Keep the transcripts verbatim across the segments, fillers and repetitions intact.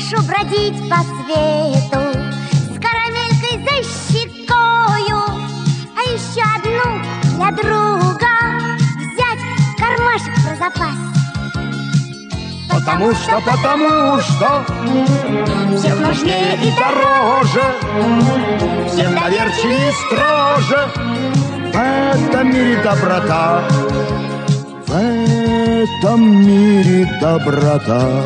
Хорошо бродить по свету с карамелькой за щекою, а еще одну для друга взять в кармашек про запас. Потому что, потому что всех нужнее и дороже, всем доверчивее и строже. В этом мире доброта, в этом мире доброта.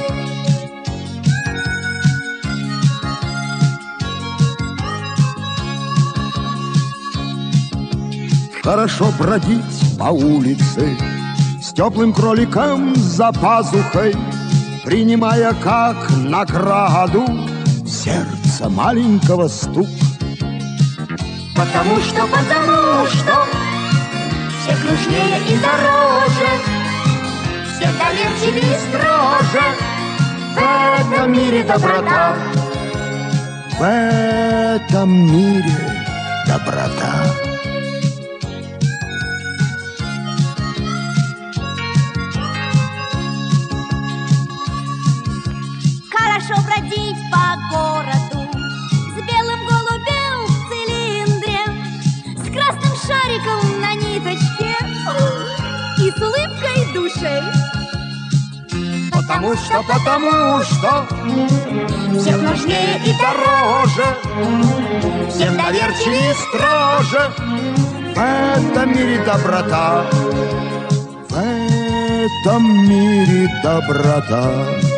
Хорошо бродить по улице с теплым кроликом за пазухой, принимая как награду сердце маленького стук. Потому что, потому что всех нужнее и дороже, всех доверчивее и строже. В этом мире доброта, в этом мире доброта. Хорошо бродить по городу с белым голубем в цилиндре, с красным шариком на ниточке и с улыбкой душей. Потому что, потому что всех нужнее и дороже, всем доверчивее и строже. В этом мире доброта, в этом мире доброта.